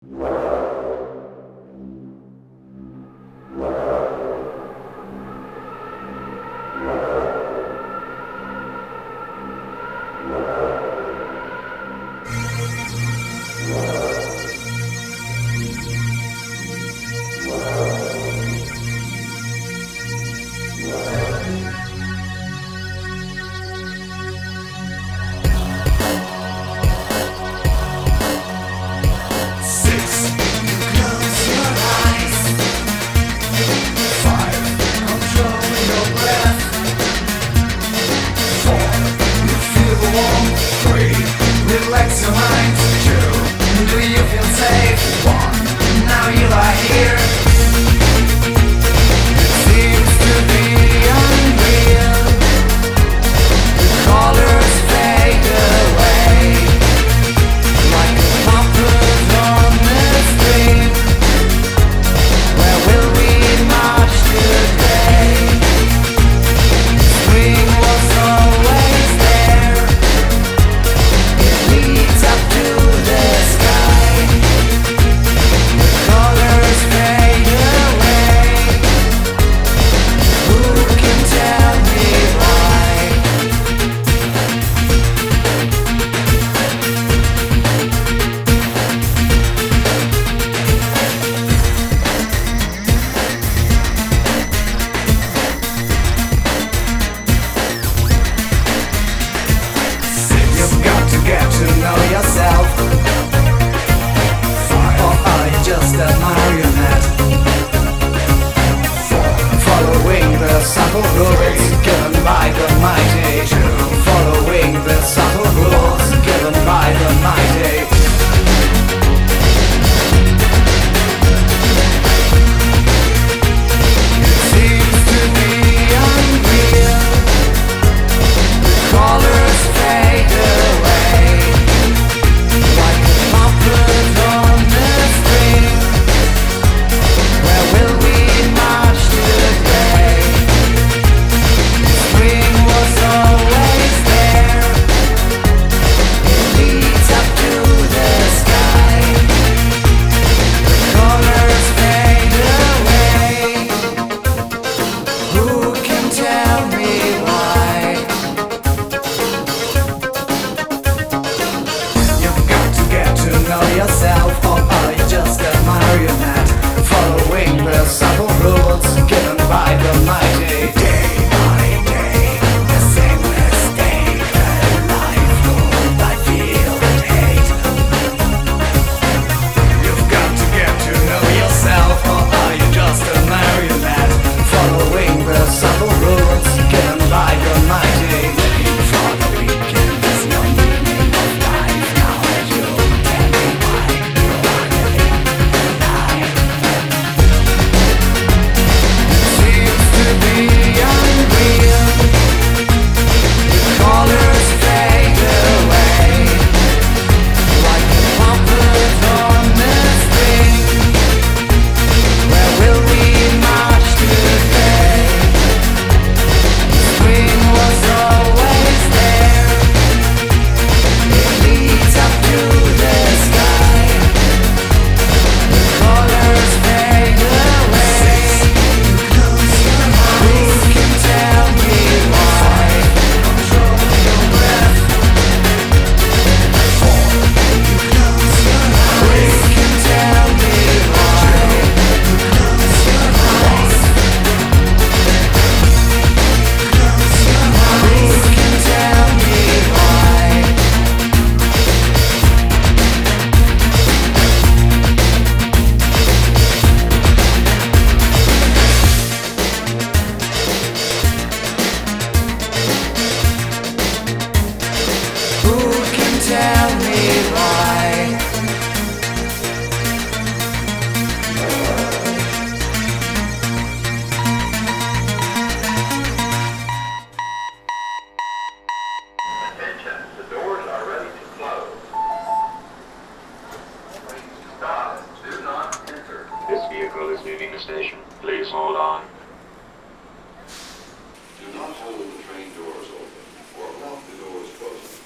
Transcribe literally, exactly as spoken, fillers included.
Relax your mind. Two, do you feel safe? One, now you are here. It seems to be unreal. The colors fade away like a puppet on the screen. Where will we march today? Spring was always there. Leads up to the sky. The colors fade away. Who can tell me why? You've got to get to know yourself. Five. Or are you just a marionette? Four. Following the subtle rules given by the mighty. Two. Following the subtle rules given by the mighty. It seems to be unreal. The colors fade away like a puppet on the string. Where will we march today? Spring was always there. It leads up to the sky. The colors fade away. Who can tell me why? You've got to get to know yourself, or are you just a marionette? Following the subtle rules given by the mighty. Day by day, the same mistake. A life ruled by fear and hate. You've got to get to know yourself, or are you just a marionette? Following the subtle rules given by the mighty. For the weekend, there's no meaning of life. Now that you tell me why you are living the lie. It seems to be unreal. The colors fade away like a puppet on the string. Where will we march today? Spring was always there. It leads up to the sky. The colors fade away. Who can tell me why? Control your breath. Four. Who can tell me why? Close your eyes. Who can tell me why? Who can tell me why? Attention, the doors are ready to close. Please stop. Do not enter. This vehicle is leaving the station. Please hold on.